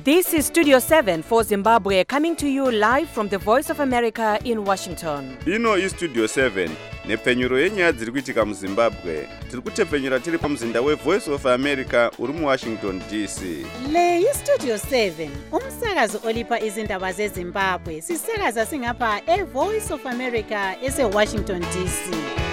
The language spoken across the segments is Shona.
This is Studio 7 for Zimbabwe, coming to you live from the Voice of America in Washington. Ino is Studio 7, nepfenyuro yenyaya dziri kuitika muZimbabwe. Tiri kutepfenyura tiri pamuzinda weVoice of America uri muWashington DC. Le iStudio 7, umsakazo olipa izindaba zeZimbabwe. Sisakaza singapha eVoice of America eseWashington DC.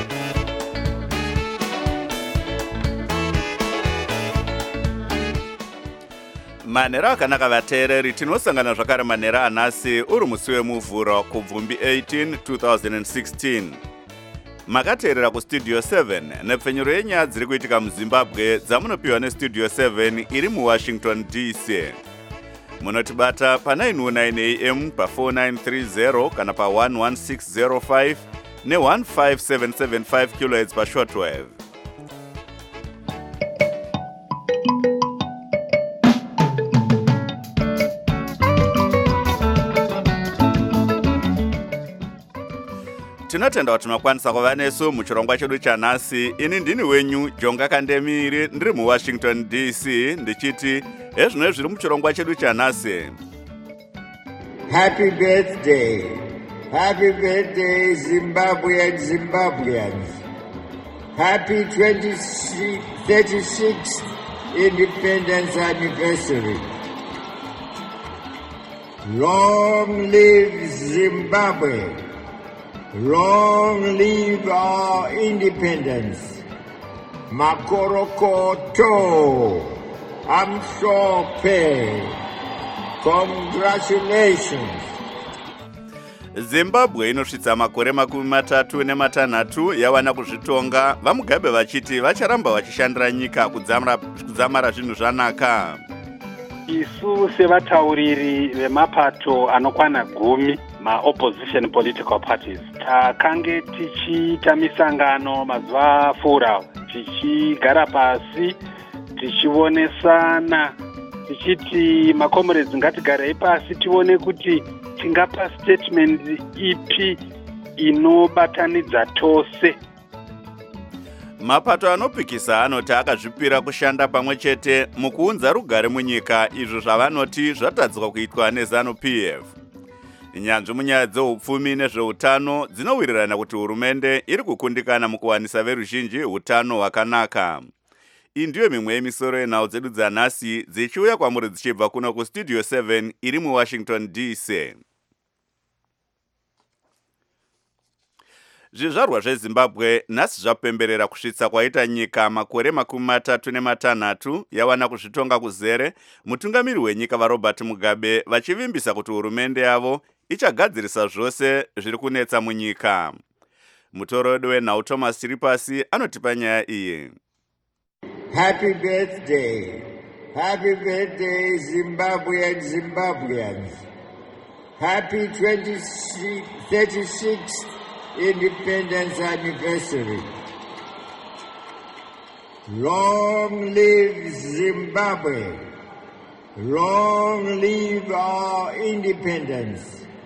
Manera akanaka vateereri, tinosangana zvakare manera anhasi uri musi wemuvhuro kubvumbi 18 2016. Makateerera kuStudio 7 nepfenyuro yenyaya dziri kuitika muZimbabwe dzamunopiwa neStudio 7 iri muWashington DC. Munotibata pa909 AM pa4930 kana pa11605 ne15775 kHz pashortwave. Tinotenda kuti makwanisa kuva nesu muchirongwa chedu chanhasi. Ini ndini wenyu Jonga Kandemiri, ndiri muWashington DC, ndichiti hezvino zviri muchirongwa chedu chanhasi. Happy birthday. Happy birthday Zimbabwe and Zimbabweans. Happy 36th Independence Anniversary. Long live Zimbabwe. Long live our independence. Makorokoto. Amshope. Congratulations. Zimbabwe inosvitsa makore 36 yawana kuzvitonga, vamugabe vachiti vacharamba vachishandira nyika kudzamara zvinhu zvanaka. Isu sevatauriri vemapato anokwana 10 ma-opposition political parties takange tichiita misangano mazuva apfuura, tichigara pasi tichionesana, tichiti makomrades ngatigarei pasi tione kuti tingapa statement ipi inobatanidza tose. Mapato anopikisa anoti akazvipira kushanda pamwe chete mukuunza rugare munyika, izvo zvavanoti zvatadzwa kuitwa neZANU-PF. Nyanzvi munyaya dzeupfumi nezveutano dzinowirirana kuti hurumende iri kukundikana mukuwanisa veruzhinji hutano hwakanaka. Iyi ndiyo mimwe yemisoro yenhau dzedu dzanhasi dzichiuya kwamuri dzichibva kuno kuStudio 7 iri muWashington DC. Zvizvarwa zveZimbabwe nhasi zvapemberera kusvitsa kwaita nyika makore 36 yawana kuzvitonga kuzere, mutungamiri wenyika vaRobert Mugabe vachivimbisa kuti hurumende yavo ichagadzirisa zvose zviri kunetsa munyika. Mutorodi wenhau Thomas Chiripasi anotipa nyaya iyi. Happy birthday. Happy birthday Zimbabwe and Zimbabweans. Happy 36th Independence Anniversary. Long live Zimbabwe. Long live our independence.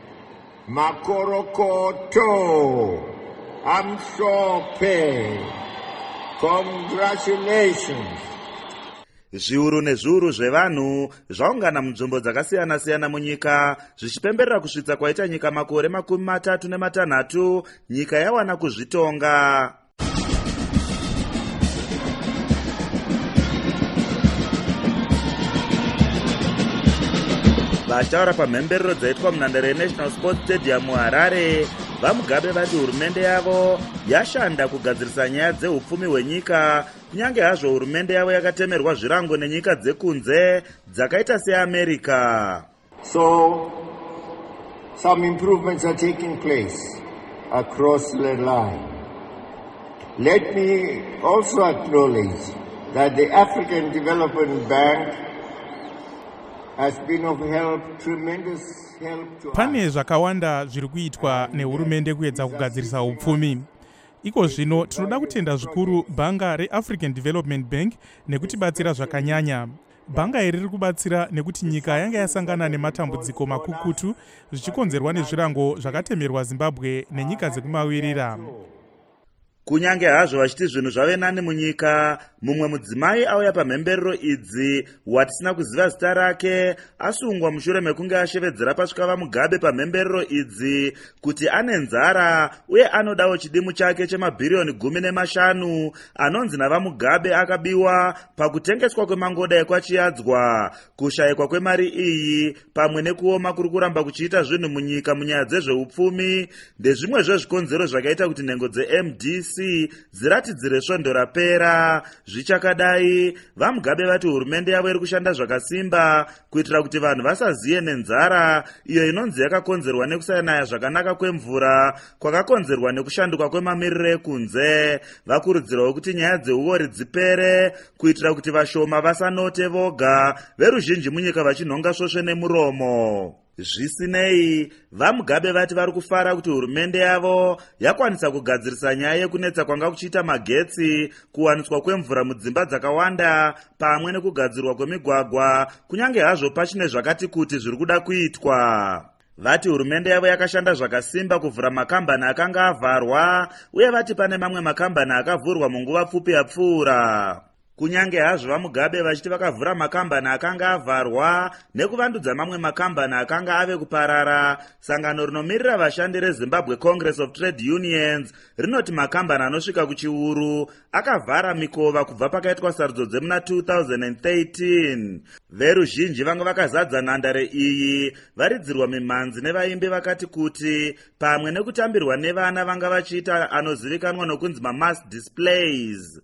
Makorokoto. Amshope. Congratulations. Zviuru nezviuru zvevanhu zvaungana munzvimbo dzakasiyana-siyana munyika zvichipemberera kusvitsa kwaita nyika makore 36 nyika yawana kuzvitonga. Vachitaura pamhemberero dzaitwa munhandare yeNational Sports Stadium muHarare, vamugabe vati hurumende yavo yashanda kugadzirisa nyaya dzeupfumi hwenyika, kunyange hazvo hurumende yavo yakatemerwa zvirango nenyika dzekunze dzakaita seAmerica. So, some improvements are taking place across the line. Let me also acknowledge that the African Development Bank has been of help, tremendous help to us. Pane zvakawanda zviri kuitwa nehurumende kuedza kugadzirisa upfumi. Iko zvino tinoda kutenda zvikuru bhanga reAfrican Development Bank nekutibatsira zvakanyanya. Bhanga iri riri kubatsira nekuti nyika yanga yasangana nematambudziko makukutu zvichikonzerwa nezvirango zvakatemerwa Zimbabwe nenyika dzekumavirira. kunyange hazvo vachiti zvinhu zvave nani munyika. Mumwe mudzimai auya pamhemberero idzi watisina kuziva zita rake asungwa mushure mekunge ashevedzera pasvikava Mugabe pamhemberero idzi kuti ane nzara uye anodawo chidimu chake chemabhiriyoni 15 anonzi navaMugabe akabiwa pakutengeswa kwemangoda ekwachiyadzwa. Kushayikwa kwemari iyi pamwe nekuoma kuri kuramba kuchiita zvinhu munyika munyaya dzezveupfumi ndezvimwe zvezvikonzero zvakaita kuti nhengo dzeMDC dziratidzire svondo rapera. Zvichakadai, vaMugabe vati hurumende yavo iri kushanda zvakasimba kuitira kuti vanhu vasaziye nenzara iyo inonzi yakakonzerwa nekusanaya zvakanaka kwemvura kwakakonzerwa nekushanduka kwemamiriro ekunze. Vakurudzirawo kuti nyaya dzeuori dzipere kuitira kuti vashoma vasanote voga, veruzhinji munyika vachinhonga svosve nemuromo. Zvisinei, vaMugabe vati vari kufara kuti hurumende yavo yakwanisa kugadzirisa nyaya yekunetsa kwanga kuchiita magetsi, kuwaniswa kwemvura mudzimba dzakawanda pamwe nekugadzirwa kwemigwagwa, kunyange hazvo pachine zvakati kuti zviri kuda kuitwa. Vati hurumende yavo yakashanda zvakasimba kuvhura makambani akanga avharwa, uye vati pane mamwe makambani akavhurwa munguva pfupi yapfuura. Kunyange hazvo vaMugabe vachiti vakavhura makambani akanga avharwa nekuvandudza mamwe makambani akanga ave kuparara, sangano rinomirira vashandi reZimbabwe Congress of Trade Unions rinoti makambani anosvika kuchiuru akavhara mikova kubva pakaitwa sarudzo dzemuna 2013. Veruzhinji vanga vakazadza nhandare iyi varidzirwa mimhanzi nevaimbi vakati kuti pamwe nekutambirwa nevana vanga vachiita anozivikanwa nokunzi mass displays.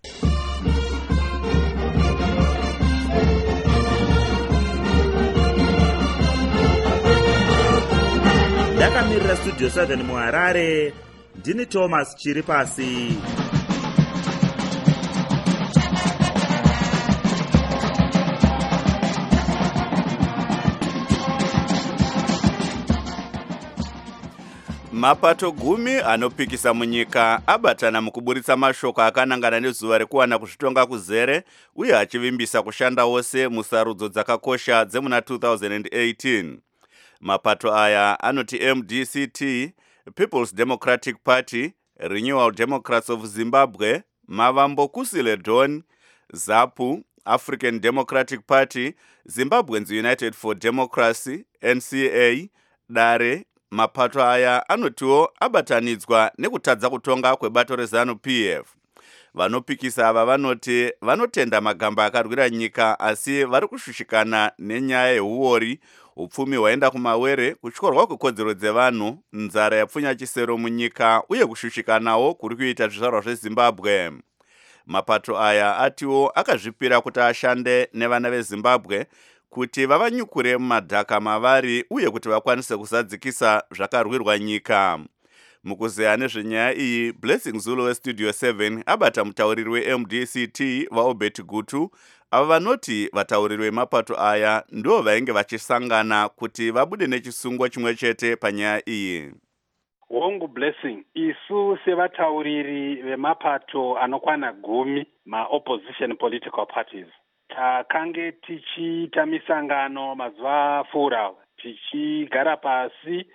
Ndakamirira Studio 7 muHarare, ndini Thomas Chiripasi. Mapato 10 anopikisa munyika abatana mukuburitsa mashoko akanangana nezuva rekuwana kuzvitonga kuzere uye achivimbisa kushanda wose musarudzo dzakakosha dzemuna 2018. Mapato aya anoti MDCT, People's Democratic Party, Renewal Democrats of Zimbabwe, Mavambokusile Dawn, ZAPU, African Democratic Party, Zimbabweans United for Democracy, NCA, DARE. Mapato aya anotiwo abatanidzwa nekutadza kutonga kwebato reZANU-PF. Vanopikisa ava vanoti vanotenda magamba akarwira nyika asi vari kushushikana nenyaya yeuori, upfumi hwaenda kumawere, kutyorwa kwekodzero dzevanhu, nzara yapfunya chisero munyika uye kushushikanawo kuri kuita zvizvarwa zveZimbabwe. Mapato aya atiwo akazvipira kuti ashande nevana veZimbabwe kuti vavanyukure mumadhaka mavari uye kuti vakwanise kusadzikisa zvakarwirwa nyika. Mukuzeya nezvenyaya iyi, Blessing Zulu weStudio 7 abata mutauriri weMDCT vaObert Gutu, ava vanoti vatauriri vemapato aya ndo vainge vachisangana kuti vabude nechisungwa chimwe chete panyaya iyi. Hongu Blessing, isu sevatauriri vemapato anokwana 10 ma-opposition political parties takange tichiita misangano mazuva apfuura, tichigara pasi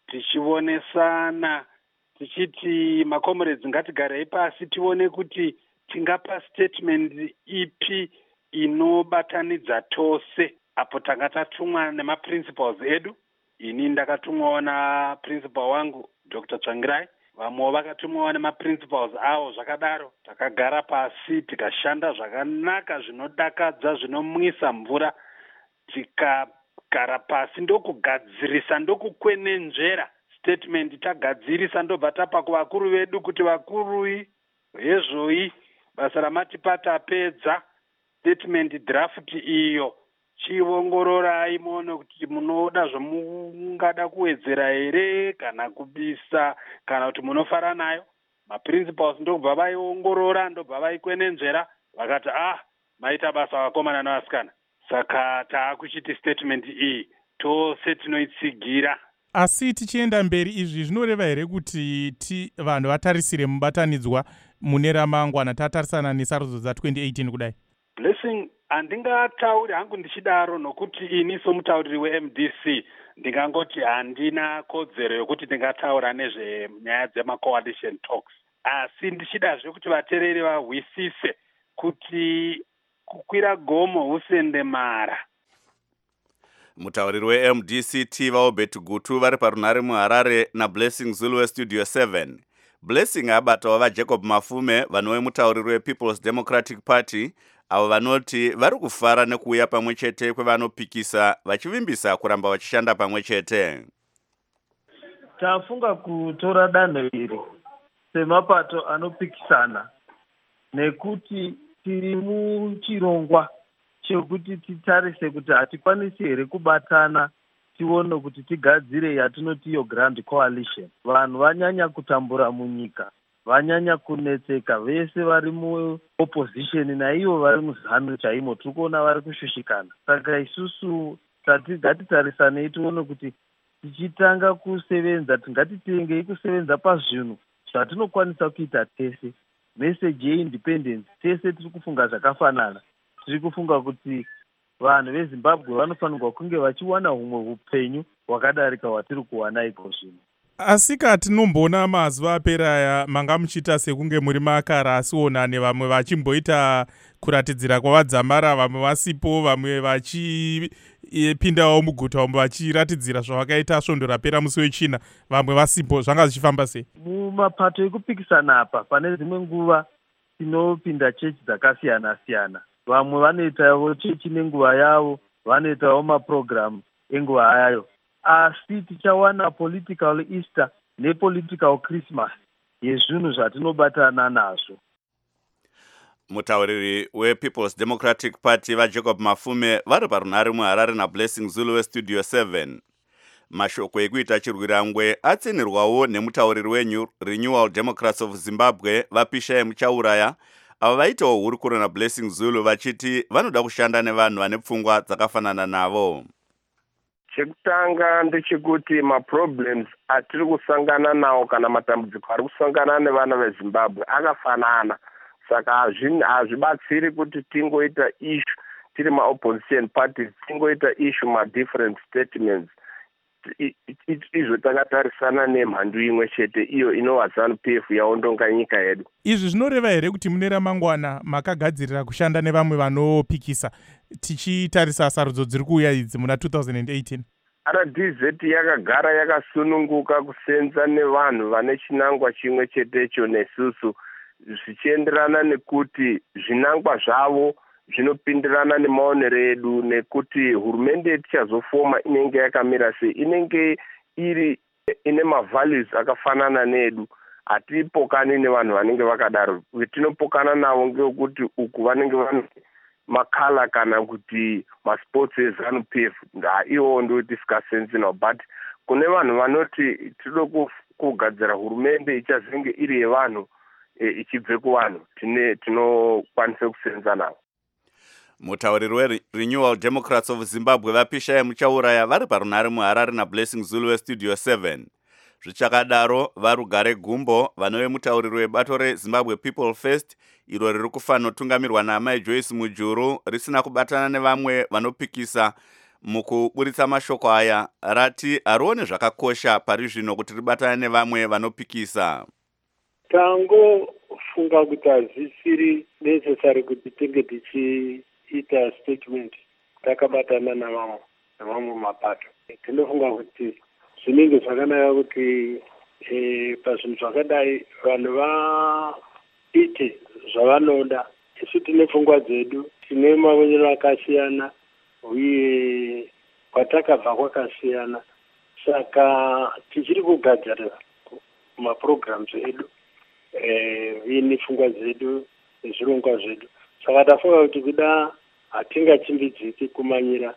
tichionesana, tichiti makomrades ngatigarei pasi tione kuti tingapa statement ipi inobatanidza tose. Apo tanga tatumwa nemaprincipals edu, ini ndakatumwawo naprincipal wangu Dr. Tsvangirai, vamwe vakatumwawo nemaprincipals avo. Zvakadaro takagara pasi tikashanda zvakanaka zvinodakadza zvinomwisa mvura, tikagara pasi ndokugadzirisa ndokukwenenzvera statement tagadzirisa ndobva tapa kuvakuru vedu kuti vakuru hezvoi basa ramatipa tapedza statement draft iyo chiongororai muone kuti munoda zvamungada kuwedzera here kana kubisa kana kuti munofara nayo. Maprincipals ndobva vaiongorora ndobva vaikwenenzvera vakati maita basa vakomana navasikana, saka taakuchiti statement iyi tose tinoitsigira. Asi tichienda mberi, izvi zvinoreva here kuti vanhu vatarisire mubatanidzwa mune ramangwana tatarisana nesarudzo dza2018 kudai? Blessing, handingatauri hangu ndichidaro nokuti ini somutauriri weMDC ndingangoti handina kodzero yokuti ndingataura nezvenyaya dzema-coalition talks. asi ndichidazve kuti vateereri vahwisise kuti kukwira gomo husendemara. Mutauriri weMDCT vaObert Gutu vari parunhare muHarare naBlessing Zulu weStudio 7. Blessing abatawo vaJacob Mafume vanove mutauriri wePeople's Democratic Party avo vanoti vari kufara nekuuya pamwe chete kwevanopikisa vachivimbisa kuramba vachishanda pamwe chete. Tafunga kutora danho iri semapato anopikisana nekuti tiri muchirongwa chekuti titarise kuti hatikwanisi here kubatana tione kuti tigadzire yatinoti iyo grand coalition. Vanhu vanyanya kutambura munyika, vanyanya kunetseka, vese vari muopposition naivo vari muzano chaimo, tiri kuona vari kushushikana. Saka isusu ngatitarisanei tione kuti tichitanga kusevenza, tingatitengei kusevenza pazvinhu zvatinokwanisa kuita tese. Message yeindependence tese tiri kufunga zvakafanana. Tiri kufunga kuti vanhu veZimbabwe vanofanirwa kunge vachiwana humwe upenyu hwakadarika hwatiri kuwana iko zvino. Asi katinomboona mazuva apera aya manga muchiita sekunge muri makarasiwonane, vamwe vachimboita kuratidzira kwavadzamara, vamwe vasipo, vamwe vachipindawo muguta, vamwe vachiratidzira zvavakaita svondo rapera musi wechina, vamwe vasipo. Zvanga zvichifamba sei? Mumapato ekupikisana apa pane dzimwe nguva tinopinda chechi dzakasiyana-siyana. Vamwe vanoitawo chechi nenguva yavo, vanoitawo maprogramu enguva yayo. Asi tichawana political Easter nepolitical Christmas yezvinhu zvatinobatana nazvo. Mutauriri wePeople's Democratic Party vaJacob Mafume vari parunhare muHarare naBlessing Zulu weStudio 7. Mashoko ekuita chirwirangwe atsinirwawo nemutauriri weRenewal Democrats of Zimbabwe vaPishai Muchauraya, avo vaitawo hurukuro naBlessing Zulu vachiti vanoda kushanda nevanhu vane pfungwa dzakafanana navo. Chekutanga ndechekuti maproblems atiri kusangana nawo kana matambudziko ari kusangana nevana veZimbabwe akafanana. Saka hazvibatsiri kuti tingoita issue tiri maopposition parties, tingoita issue madifferent statements. Izvo takatarisana nemhando imwe chete, iyo inova ZANU-PF yaondonga nyika yedu. Izvi zvinoreva here kuti mune ramangwana makagadzirira kushanda nevamwe vanopikisa, tichitarisa sarudzo dziri kuuya idzi muna 2018? RDZ yakagara yakasununguka kusenza nevanhu vane chinangwa chimwe chetecho nesusu, zvichienderana nekuti zvinangwa zvavo zvinopindirana nemaonero edu, nekuti hurumende tichazofoma inenge yakamira sei, inenge ine mavalues akafanana nedu. Hatipokani nevanhu vanenge vakadaro. Tinopokana navo ngekuti uku vanenge vane makala kana kuti masports eZANU-PF, iwo ndo tisikasenzi nawo. But kune vanhu vanoti tinoda kugadzira hurumende ichazenge iri yevanhu, ichibve kuvanhu, tinokwanisa kusenza navo. Mutauriri weRenewal Democrats of Zimbabwe vaPishai Muchauraya vari parunhare muHarare naBlessing Zulu weStudio 7. Zvichakadaro vaRugare Gumbo vanove mutauriri webato reZimbabwe People First, iro riri kufanotungamirwa naMai Joyce Mujuru, risina kubatana nevamwe vanopikisa mukuburitsa mashoko aya, rati harione zvakakosha pari zvino kuti ribatane nevamwe vanopikisa. Tangofunga kuti hazvisiri necessary kuti tinge tichiita statement takabatana namamwe mapato. Tinofunga kuti zvinenge zvakanaka kuti pazvinhu zvakadai vanhu vaite zvavanoda. Isu tine pfungwa dzedu, tine maonero akasiyana uye kwatakabva kwakasiyana. Saka tichiri kugadzira maprograms edu ine pfungwa dzedu nezvirongwa zvedu. Saka tafunga kuti kuda hatingachimbidziki kumanyira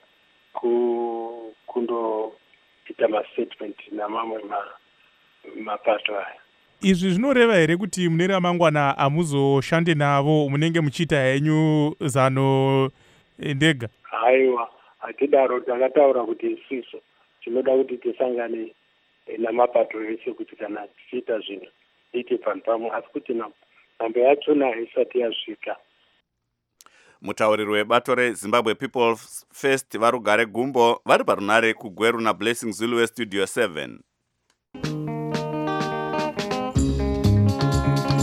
kundoita mastatement namamwe mapato aya. Izvi zvinoreva here kuti mune ramangwana hamuzoshande navo, munenge muchiita henyu zano ndega? Haiwa, hatidaro. Takataura kuti isiso tinoda kuti tisangane namapato ese kuti kana tichiita zvinhu ite panhu pamwe, asi kuti nhambo yachona haisati yasvika. Mutauriri webato reZimbabwe People First vaRugare Gumbo vari parunhare kuGweru naBlessing Zulu weStudio 7.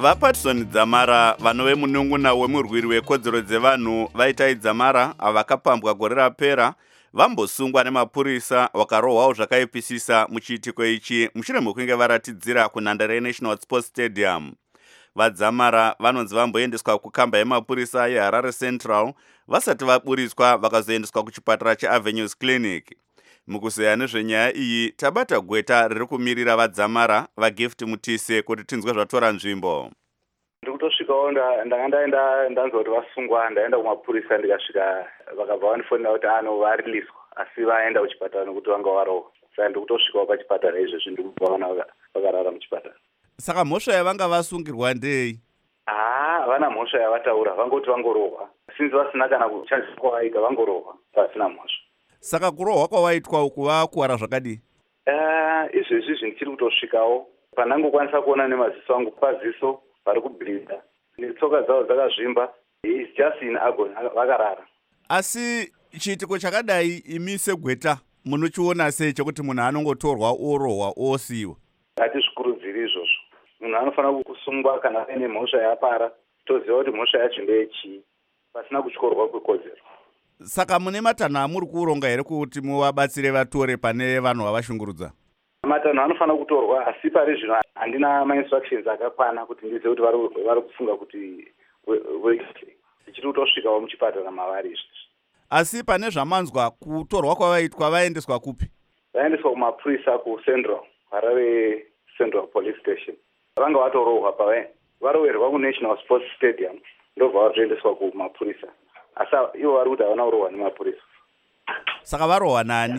vaPatson Dzamara vanove munun'una wemurwiri wekodzero dzevanhu vaitai Dzamara vakapambwa gore rapera vambosungwa nemapurisa vakarohwawo zvakaipisisa muchiitiko ichi mushure mekunge varatidzira kunhandare yeNational Sports Stadium. VaDzamara vanonzi vamboendeswa kukamba yemapurisa yeHarare Central vasati vaburiswa vakazoendeswa kuchipatara cheAvenues Clinic. Mukuzeya nezvenyaya iyi tabata gweta riri kumirira vaDzamara vaGift Mutise kuti tinzwe zvatora nzvimbo. Ndikutosvikawo ndanzwa kuti vasungwa, ndaenda kumapurisa ndikasvika vakabva vandifonera kuti variliswa asi vaenda kuchipatara nekuti vanga varohwa. Saka ndikutosvikawo pachipatara izvezvi ndikuvaona vakarara muchipatara. Saka mhosva yavanga vasungirwa ndei? Havana mhosva yavataura, vangoti vangorohwa. Sinzi vasina kana kuchanjiswa kwavaita, vangorohwa pasina mhosva. Saka kurohwa kwawaitwa kuvakuwara zvakadii? Izvezvi ndichiri kutosvikawo panangokwanisa kuona nemaziso angu paziso vari kubhidha netsoka dzavo dzakazvimba. Is just in agony, vakarara. Asi chiitiko chakadai imi segweta munochiona sei chekuti munhu anongotorwa orohwa osiyiwa? Hatizvikurudziri izvozvo. Munhu anofanira kusungwa kana aine mhosva yapara, toziva kuti mhosva yacho ndeyechii, pasina kutyorwa kwekodzero. Saka mune matanho amuri kuronga here kuti muvabatsire vatore pane vanhu vavashungurudza? Matanho anofanira kutorwa, asi pari zvino handina mainstructions akakwana kuti ndizive kuti vari kufunga kuti ndichiri kutosvikawo muchipatara mavari izvi. Asi pane zvamanzwa kutorwa kwavaitwa vaendeswa kupi? Vaendeswa kumapurisa kuCentral, Harare Central Police Station. Vanga vatorohwa varoverwa kuNational Sports Stadium, ndobva vatoendeswa kumapurisa. Asi ivo vari kuti havana kurohwa nemapurisa. Saka varohwa nani?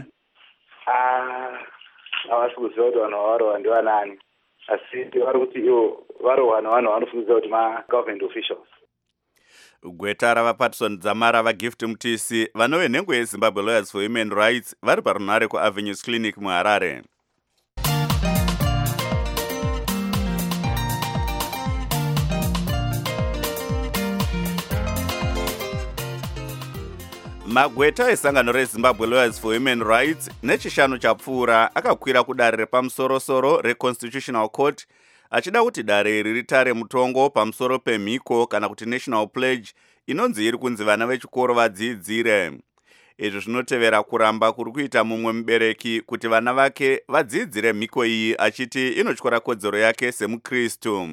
Havasi kuziva kuti vanhu vavarohwa ndivanani, asi vari kuti ivo varohwa nevanhu vanofungidzira kuti ma-government officials. Gweta ravaPatson Dzamara vaGift Mutisi vanove nhengo yeZimbabwe Lawyers for Human Rights vari parunare kuAvenues Clinic muHarare. Magweta esangano reZimbabwe Lawyers for Human Rights nechishanu chapfuura akakwira kudare repamusoro-soro reConstitutional Court achida kuti dare iri ritare mutongo pamusoro pemhiko kana kuti National Pledge inonzi iri kunzi vana vechikoro vadzidzire. Izvi zvinotevera kuramba kuri kuita mumwe mubereki kuti vana vake vadzidzire mhiko iyi achiti inotyora kodzero yake semuKristu.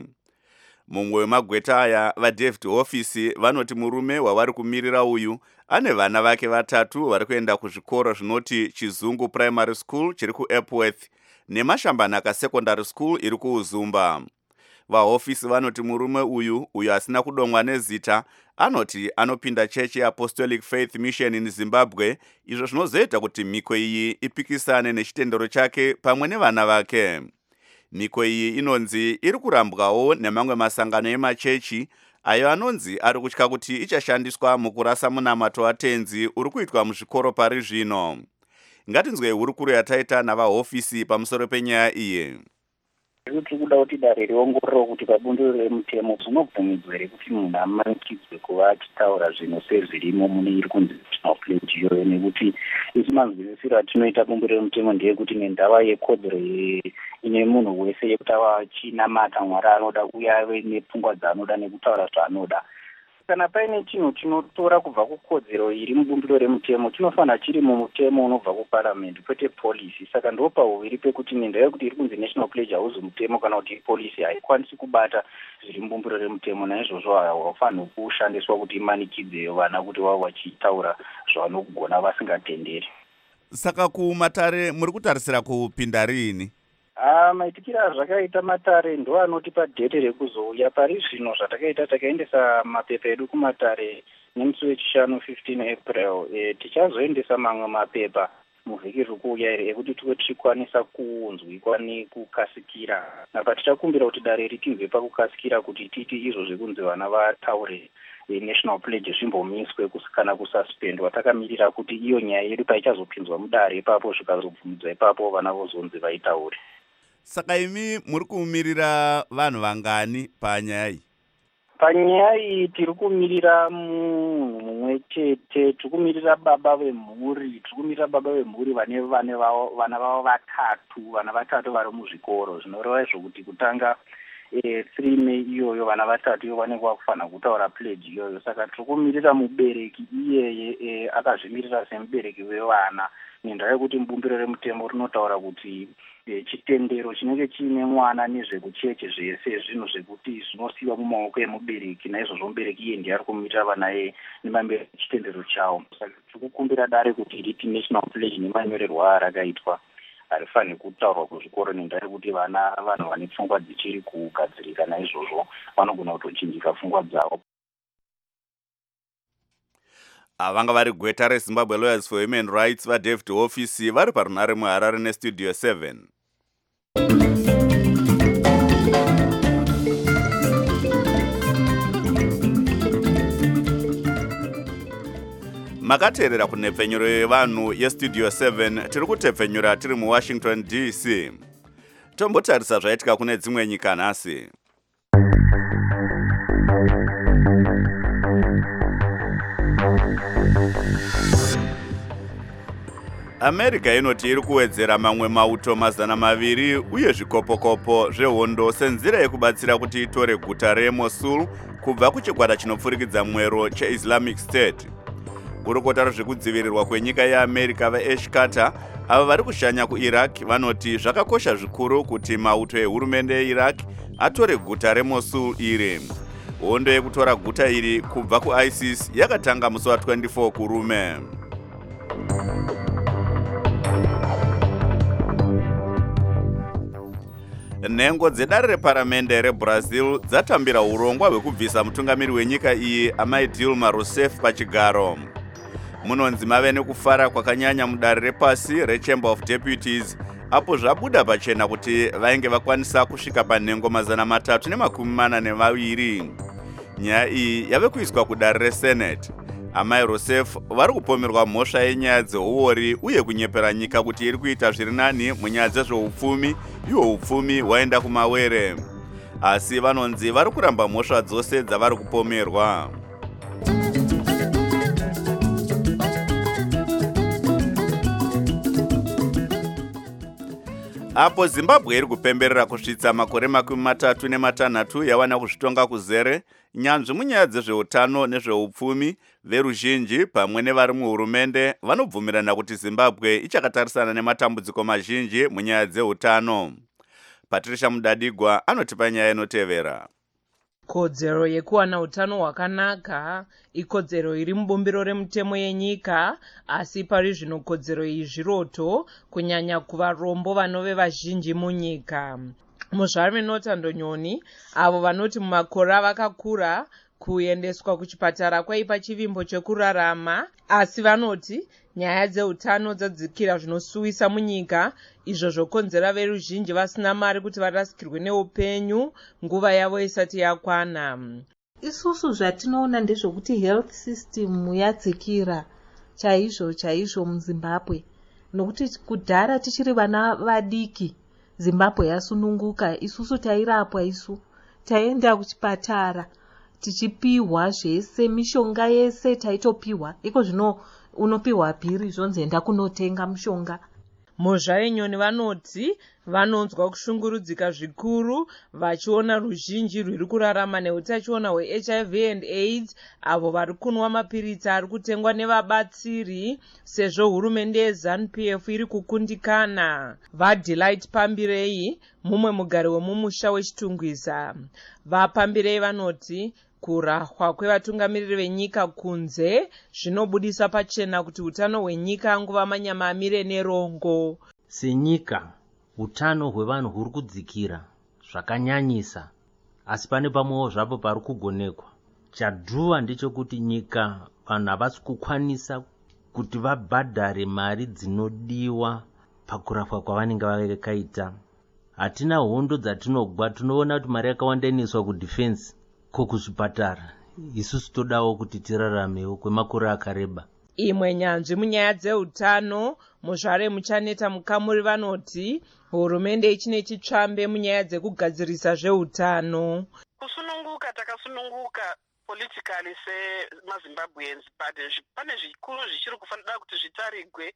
Mumwe wemagweta aya vaDavid Ofisi vanoti murume wavari kumirira uyu ane vana vake vatatu vari kuenda kuzvikoro zvinoti Chizungu Primary School chiri kuEpworth neMashambanaka Secondary School iri kuUzumba. VaOfisi vanoti murume uyu asina kudomwa nezita anoti anopinda chechi yeApostolic Faith Mission in Zimbabwe, izvo zvinozoita kuti mhiko iyi ipikisane nechitendero chake pamwe nevana vake. Mhiko iyi inonzi iri kurambwawo nemamwe masangano emachechi ayo anonzi ari kutya kuti ichashandiswa mukurasa munamato watenzi uri kuitwa muzvikoro pari zvino. Ngatinzwe hurukuro yataita navaOfisi pamusoro penyaya iyi. Tiri kuda kuti dare riongororo kuti pabundo remutemo zvinobvumidzwa here kuti munhu amanikidzwe kuva achitaura zvinhu sezvirimo mune iri kunzi National Pledge iyoyo, nekuti isi manzwisisiro atinoita bundo remutemo ndeyekuti nendava yekodzero ine munhu wese yekuti ava achinamata Mwari anoda uye ave nepfungwa dzaanoda nekutaura zvaanoda. Kana paine chinhu chinotora kubva kukodzero iri mubumbiro remutemo chinofanira chiri mumutemo unobva kuparliament kwete polisi. Saka ndo pauviri pekuti nendaya yekuti iri kunzi National Pledge hauzi mutemo kana kuti polisi haikwanisi kubata zviri mubumbiro remutemo, naizvozvo haufanirwi kushandiswa kuti imanikidze vana kuti vavo vachitaura zvavanogona vasingatenderi. Saka kumatare muri kutarisira kupinda rini? Maitikira zvakaita matare ndo anotipa dhete rekuzouya. Pari zvino zvatakaita takaendesa mapepa edu kumatare nemusi wechishanu 15 April. Tichazoendesa mamwe mapepa muvhiki riri kuuya iri ekuti tuve tichikwanisa kunzwikwa nekukasikira. Napa tichakumbira kuti dare ritinzwe pakukasikira kuti titi izvo zvekunzi vana vataure National Pledge zvimbomiswe kana kususpendwa. Takamirira kuti iyo nyaya yedu paichazopinzwa mudare ipapo zvikazobvumidzwa ipapo vana vozonzi vaitaure. Saka imi muri kumirira vanhu vangani panyaya iyi? Panyaya iyi tiri kumirira munhu mumwe chete. Tiri kumirira baba vemhuri. Vane vana vavo vatatu vari muzvikoro. Zvinoreva izvo kuti kutanga 3 May iyoyo vana vatatu iyo vanenge vakufanira kutaura pledge iyoyo. Saka tiri kumirira mubereki iyeye akazvimirira semubereki wevana, ngendaa yekuti mubumbiro remutemo rinotaura kuti chitendero chinenge chiine mwana nezvekucheche zvese zvinhu zvekuti zvinosiyiwa mumaoko emubereki, naizvozvo mubereki iye ndiye ari kumirira vana nemambere echitendero chavo. Saka tiri kukumbira dare kuti riti national pledge nemanyorerwa arakaitwa harifaniri kutaurwa kuzvikoro, ngendaa yekuti vanhu vane pfungwa dzichiri kugadzirika, naizvozvo vanogona kutochinjika pfungwa dzavo. Vanga vari gweta reZimbabwe Lawyers for Human Rights vaDavid Ofisi vari parunare muHarare neStudio 7. Makateerera kunhepfenyuro yevanhu yeStudio 7. Tiri kutepfenyura tiri muWashington DC. Tombotarisa zvaitika kune dzimwe nyika nhasi. America inoti iri kuwedzera mamwe mauto 200 uye zvikopokopo zvehondo senzira yekubatsira kuti itore guta reMosul kubva kuchikwata chinopfurikidza mwero cheIslamic State. Gurukota rezvekudzivirirwa kwenyika yeAmerica vaAsh Carter ava vari kushanya kuIraq vanoti zvakakosha zvikuru kuti mauto ehurumende yeIraq atore guta reMosul iri. Hondo yekutora guta iri kubva kuISIS yakatanga musi wa24 kurume. Nhengo dzedare reparamende reBrazil dzatambira urongwa hwekubvisa mutungamiri wenyika iyi amai Dilma Rousseff pachigaro. Munonzi mave nekufara kwakanyanya mudare repasi reChamber of Deputies apo zvabuda pachena kuti vainge vakwanisa kusvika panhengo 342. Nyaya iyi yave kuiswa kudare reSenate. Amai Rousseff vari kupomerwa mhosva yenyaya dzeuori uye kunyepera nyika kuti iri kuita zviri nani munyaya dzezveupfumi, ihwo upfumi hwaenda kumawere. Asi vanonzi vari kuramba mhosva dzose dzavari kupomerwa. Apo Zimbabwe iri kupemberera kusvitsa makore 36 yawana kuzvitonga kuzere, nyanzvi munyaya dzezveutano nezveupfumi veruzhinji pamwe nevari muhurumende vanobvumirana kuti Zimbabwe ichakatarisana nematambudziko mazhinji munyaya dzeutano. Patricia Mudadigwa anotipa nyaya inotevera. Kodzero yekuwana utano hwakanaka ikodzero iri mubumbiro remutemo yenyika, asi pari zvino kodzero iyi zviroto kunyanya kuvarombo vanove vazhinji munyika. Muzvare Notando Nyoni avo vanoti mumakore avakakura kuendeswa kuchipatara kwaipa chivimbo chekurarama, asi vanoti nyaya dzeutano dzadzikira zvinosuwisa munyika, izvo zvokonzera veruzhinji vasina mari kuti varasikirwe neupenyu nguva yavo isati yakwana. Isusu zvatinoona ndezvokuti health system yadzikira chaizvo muZimbabwe, nokuti kudhara tichiri vana vadiki Zimbabwe yasununguka. Isusu tairapwa, taienda kuchipatara tichipihwa zvese, mishonga yese taitopiwa. Iko zvino unopihwa bhiri zvonzi enda kunotenga mushonga. Muzvare Nyoni vanoti vanonzwa kushungurudzika zvikuru vachiona ruzhinji rwuri kurarama neutachiona hweHIV and AIDS avo vari kunwa mapiritsi ari kutengwa nevabatsiri, sezvo hurumende yeZANU-PF iri kukundikana. VaDelight Pambirei, mumwe mugari wemumusha wechitungwiza, vaPambirei vanoti kurahwa kwevatungamiriri venyika kunze zvinobudisa pachena kuti utano hwenyika nguva manyama amire nerongo. Senyika utano hwevanhu huri kudzikira zvakanyanyisa, asi pane pamwewo zvapo pari kugonekwa. Chadhuva ndechekuti nyika vanhu havasi kukwanisa kuti vabhadhare mari dzinodiwa pakurapwa kwavanenge vakaita. Hatina hondo dzatinogwa, tinoona kuti mari yakawanda inoiswa kudefense kuzvipatara. Isusu todawo kuti tiraramewo kwemakore akareba. Imwe nyanzvi munyaya dzeutano muzvare muChaneta Mukamuri vanoti hurumende ichine chitsvambe munyaya dzekugadzirisa zveutano. Kusununguka takasununguka politically semaZimbabweans, but pane zvikuru zvichiri kufanira kuti zvitarigwe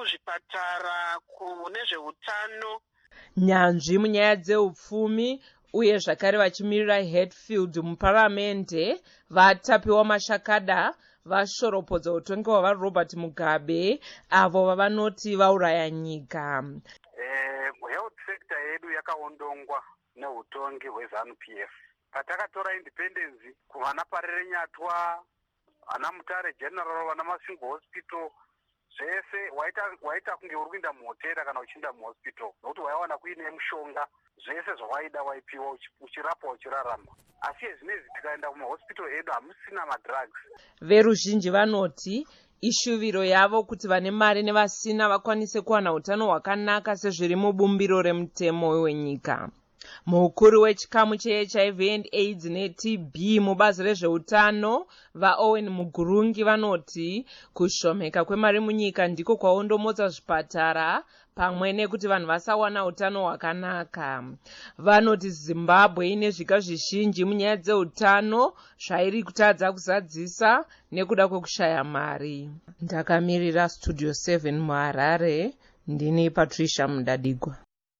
kuzvipatara kune zveutano. Nyanzvi munyaya dzeupfumi uye zvakare vachimirira Hatfield muparamende vatapiwa mashakada vashoropodza utongi hwavanhu Robert Mugabe avo vavanoti vauraya nyika. Health sector yedu yakaondongwa neutongi hweZANU-PF. Patakatora independence kuvana Parere Nyatwa, ana Mutare General, vana Masingo Hospital, zvese waita kunge uri kuinda muhotera kana uchiinda muhospital nokuti waiwana kuine mushonga zvese zvawaida waipiwa uchirapwa uchirarama. Asi zvinezvi tikaenda kumahospital edu hamusina madrugs. Veruzhinji vanoti ishuviro yavo kuti vane mari nevasina vakwanise kuwana utano hwakanaka sezviri mubumbiro remutemo wenyika. Mukuru wechikamu cheHIV and AIDS neTB mubazi rezveutano vaOwen Mugurungi vanoti kushomeka kwemari munyika ndiko kwaondomotsa zvipatara pamwe nekuti vanhu vasawana utano hwakanaka. Vanoti Zimbabwe ine zviga zvizhinji munyaya dzeutano zvairi kutadza kuzadzisa nekuda kwekushaya mari. Ndakamirira Studio 7 muHarare, ndini Patricia Mudadigwa.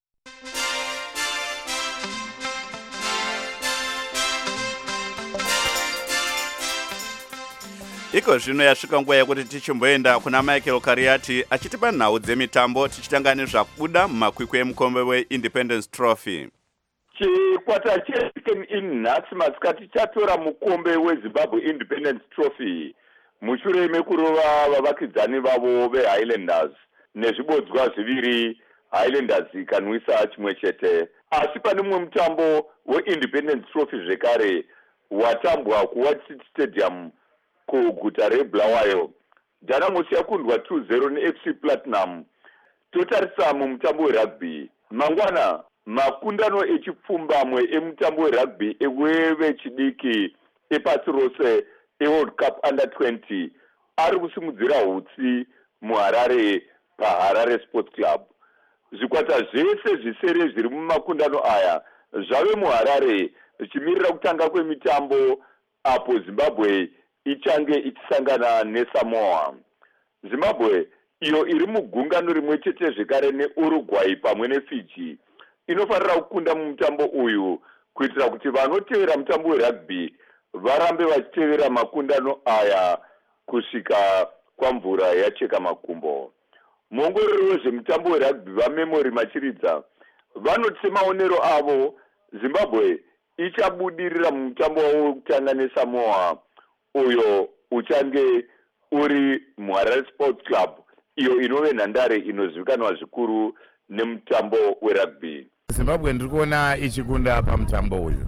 Iko zvino yasvika nguva yekuti tichimboenda kuna Michael Kariati achitipa nhau dzemitambo tichitanga nezvakuda mumakwikwi emukombe weIndependence Trophy. Chikwata cheSecond in nhasi masikati chatora mukombe weZimbabwe Independence Trophy mushure mekurova vavakidzani vavo veHighlanders nezvibodzwa zviviri, Highlanders ikanwisa chimwe chete. Asi pane mumwe mutambo weIndependence Trophy zvekare watambwa kuWhite City Stadium kuguta reBulawayo. Dhanamosi yakundwa 2-0 neFC Platinum. Totarisa mumutambo werugby. Mangwana makundano echipfumbamwe emutambo werugby ewevechidiki epasi rose eWorld Cup Under 20 ari kusimudzira hutsi muHarare paHarare Sports Club. Zvikwata zvese zvisere zviri mumakundano aya zvave muHarare zvichimirira kutanga kwemitambo apo Zimbabwe ichange ichisangana neSamoa. Zimbabwe iyo iri mugungano rimwe chete zvekare neUruguay pamwe neFiji inofanira kukunda mumutambo uyu kuitira kuti vanotevera mutambo werugby varambe vachitevera makundano aya kusvika kwamvura yacheka makumbo. Muongorori wezvemutambo werugby vaMemory Machiridza vanoti semaonero avo Zimbabwe ichabudirira mumutambo wavo wekutanga neSamoa uyo uchange uri muHarare Sports Club iyo inove nhandare inozivikanwa zvikuru nemutambo werugby. Zimbabwe ndiri kuona ichikunda pamutambo uyu.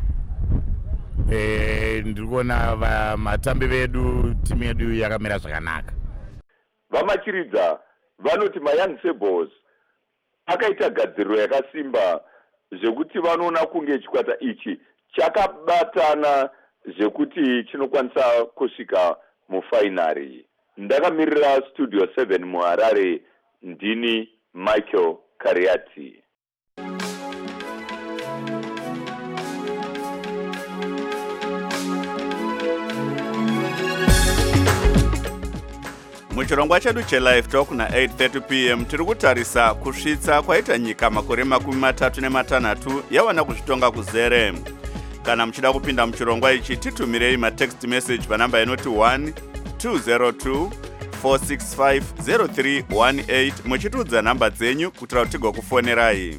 Ndiri kuona matambi vedu timu yedu yakamira zvakanaka. VaMachiridza vanoti maYoung Sebos akaita gadziriro yakasimba zvekuti vanoona kunge chikwata ichi chakabatana zvekuti chinokwanisa kusvika mufainari. Ndakamirira Studio 7 muHarare, ndini Michael Kariati. Muchirongwa chedu cheLive Talk na 8:30 p.m. tiri kutarisa kusvitsa kwaita nyika makore 36 yawana kuzvitonga kuzere. Kana muchida kupinda muchirongwa ichi titumirei matext message panamba inoti 1202 465 0318 muchitudza namba dzenyu kutira kuti tigokufonerai.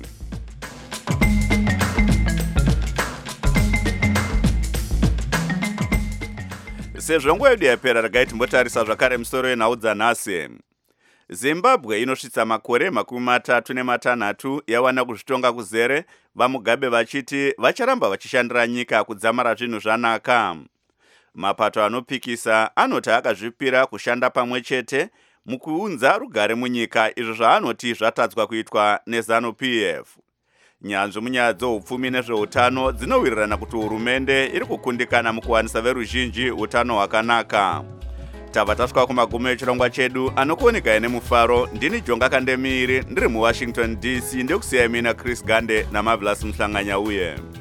Sezvo nguva yedu yapera regai timbotarisa zvakare musoro wenhau dzanhasi. Zimbabwe inosvitsa makore 36 yawana kuzvitonga kuzere, vaMugabe vachiti vacharamba vachishandira nyika kudzamara zvinhu zvanaka. Mapato anopikisa anoti akazvipira kushanda pamwe chete mukuunza rugare munyika, izvo zvaanoti zvatadzwa kuitwa neZANU-PF. Nyanzvi munyaya dzeupfumi nezveutano dzinowirirana kuti hurumende iri kukundikana mukuwanisa veruzhinji utano hwakanaka. Tava tasvika kumagumo echirongwa chedu, anokuoneka nemufaro. Ndini Jonga Kandemiri ndiri muWashington DC, ndokusiyai mina Chris Gande naMarvelous Muhlanganya uye.